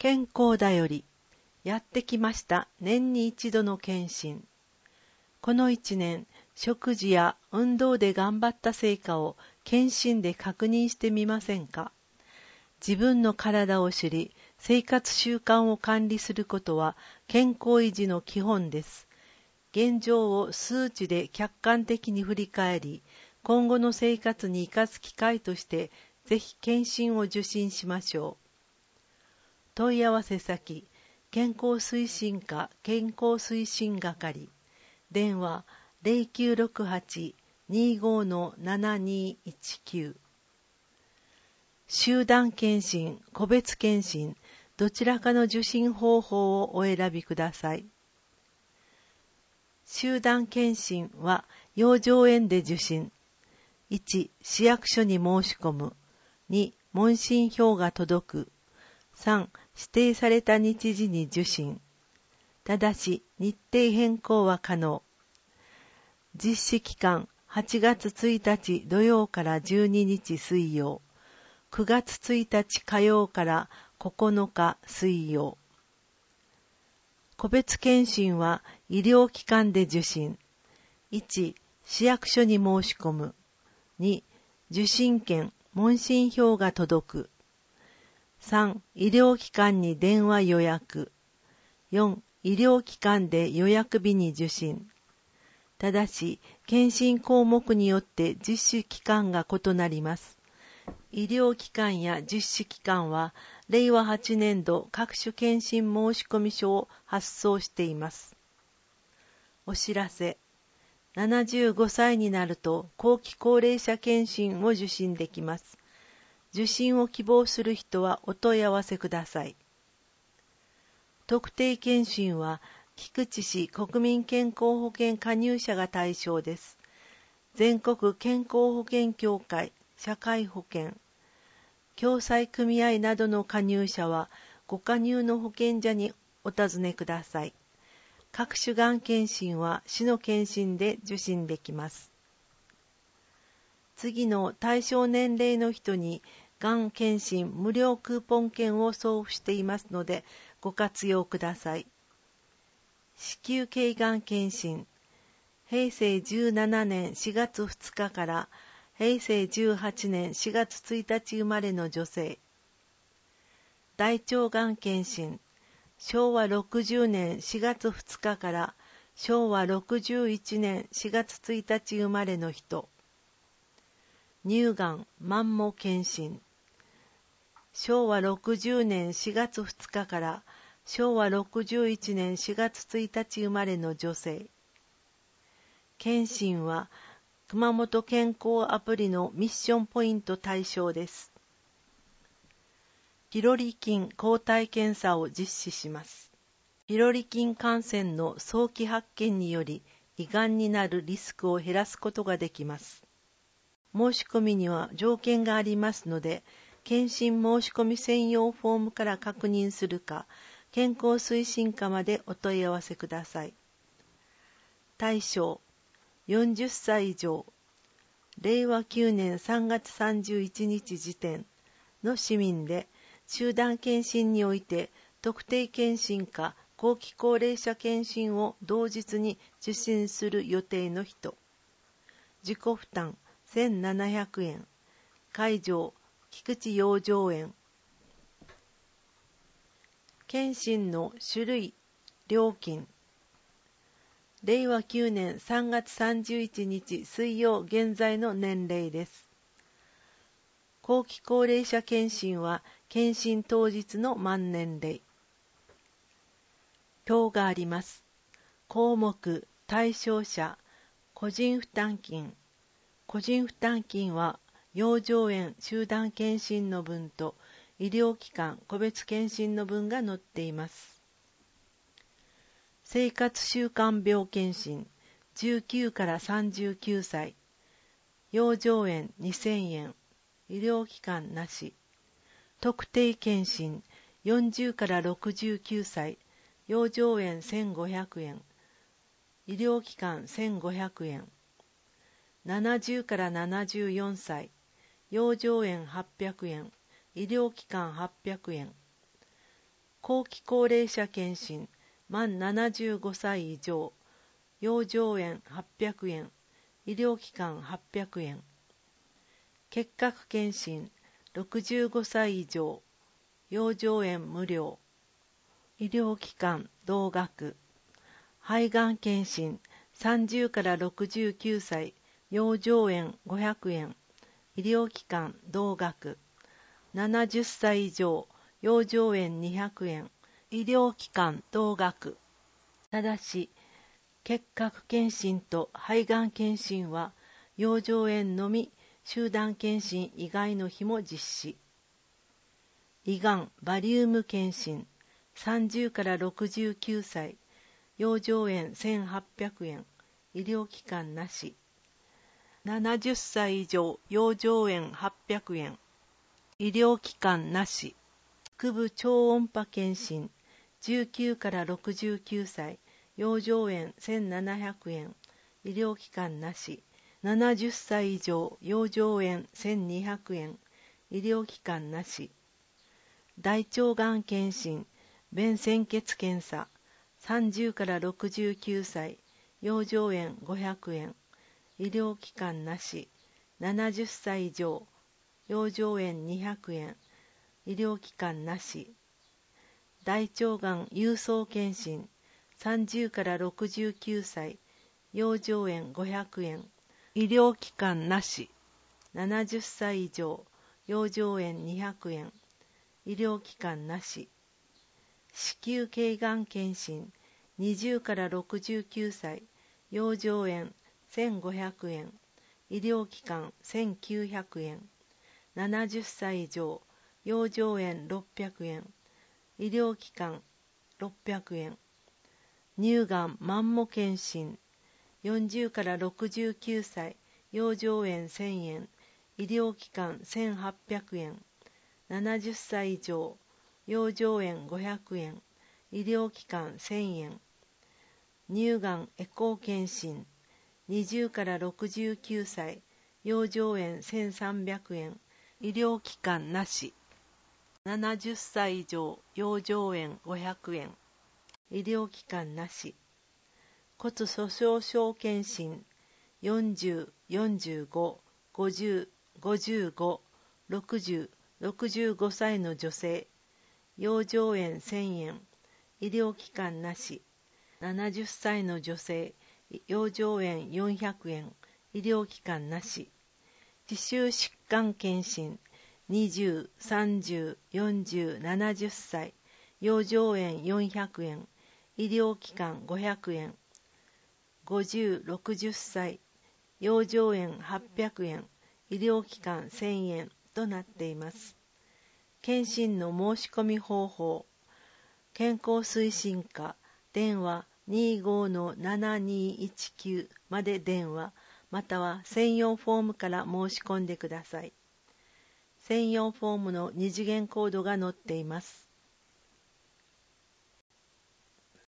健康だよりやってきました年に一度の検診。この一年、食事や運動で頑張った成果を検診で確認してみませんか？自分の体を知り、生活習慣を管理することは健康維持の基本です。現状を数値で客観的に振り返り、今後の生活に生かす機会として、ぜひ検診を受診しましょう。問い合わせ先、健康推進課健康推進係、電話 0968-25-7219。集団検診、個別検診、どちらかの受診方法をお選びください。集団検診は養生園で受診。1、市役所に申し込む。2、問診票が届く。3、指定された日時に受診。ただし、日程変更は可能。実施期間、8月1日土曜から12日水曜。9月1日火曜から9日水曜。個別検診は医療機関で受診。1、市役所に申し込む。2、受診券、問診票が届く。3、医療機関に電話予約。4、医療機関で予約日に受診。ただし、検診項目によって実施期間が異なります。医療機関や実施機関は、令和8年度各種検診申込書を発送しています。お知らせ。75歳になると後期高齢者検診を受診できます。受診を希望する人はお問い合わせください。特定検診は菊池市国民健康保険加入者が対象です。全国健康保険協会、社会保険、共済組合などの加入者はご加入の保険者にお尋ねください。各種がん検診は市の検診で受診できます。次の対象年齢の人にがん検診無料クーポン券を送付していますのでご活用ください。子宮頸がん検診、平成17年4月2日から平成18年4月1日生まれの女性。大腸がん検診、昭和60年4月2日から昭和61年4月1日生まれの人。乳がんマンモ検診、昭和60年4月2日から昭和61年4月1日生まれの女性。検診は熊本健康アプリのミッションポイント対象です。ピロリ菌抗体検査を実施します。ピロリ菌感染の早期発見により胃がんになるリスクを減らすことができます。申し込みには条件がありますので、検診申し込み専用フォームから確認するか、健康推進課までお問い合わせください。対象、40歳以上、令和9年3月31日時点の市民で、集団検診において特定検診か後期高齢者検診を同日に受診する予定の人。自己負担1700円。会場、菊池養生園。検診の種類、料金。令和9年3月31日水曜現在の年齢です。後期高齢者検診は検診当日の満年齢。表があります。項目、対象者、個人負担金。個人負担金は養生園集団検診の分と医療機関個別検診の分が載っています。生活習慣病検診19から39歳。養生園2000円。医療機関なし。特定検診40から69歳。養生園1500円。医療機関1500円。70から74歳。養生園800円。医療機関800円。 後期高齢者健診、満75歳以上、養生園800円、医療機関800円。結核検診、65歳以上、養生園無料、医療機関同額。肺がん検診、30から69歳、養生園500円、医療機関同額。70歳以上、養生園200円、医療機関同額。ただし、結核検診と肺がん検診は、養生園のみ集団検診以外の日も実施。胃がんバリウム検診、30から69歳、養生園1800円、医療機関なし。70歳以上、養生園800円、医療機関なし。腹部超音波検診、19から69歳、養生園1700円、医療機関なし。70歳以上、養生園1200円、医療機関なし。大腸がん検診、便潜血検査、30から69歳、養生園500円、医療機関なし。70歳以上、養生園200円、医療機関なし。大腸がん郵送検診、30から69歳、養生園500円、医療機関なし。70歳以上、養生園200円、医療機関なし。子宮頸がん検診、20から69歳、養生園1500円、医療機関1900円。70歳以上、養生園600円、医療機関600円。乳がんマンモ検診、40から69歳、養生園1000円、医療機関1800円。70歳以上、養生園500円、医療機関1000円。乳がんエコー検診、20から69歳、養生園1300円、医療機関なし。70歳以上、養生園500円、医療機関なし。骨粗鬆症検診、40、45、50、55、60、65歳の女性、養生園1000円、医療機関なし。70歳の女性、養生園400円、医療機関なし。歯周疾患検診、20、30、40、70歳、養生園400円、医療機関500円。50、60歳、養生園800円、医療機関1000円となっています。検診の申し込み方法、健康推進課、電話25-7219まで電話、または専用フォームから申し込んでください。専用フォームの二次元コードが載っています。